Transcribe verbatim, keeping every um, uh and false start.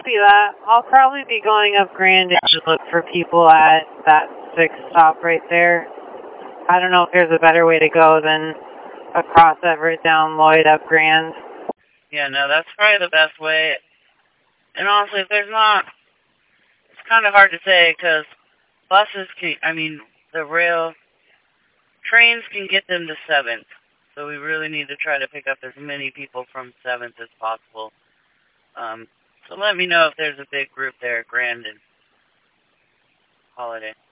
See that. I'll probably be going up Grand to look for people at that sixth stop right there. I don't know if there's a better way to go than across Everett, down Lloyd, up Grand. Yeah, no, that's probably the best way. And honestly, if there's not, it's kind of hard to say because buses can, I mean, the rail, trains can get them to seventh. So we really need to try to pick up as many people from seventh as possible. Um, so let me know if there's a big group there, Grand and Holiday.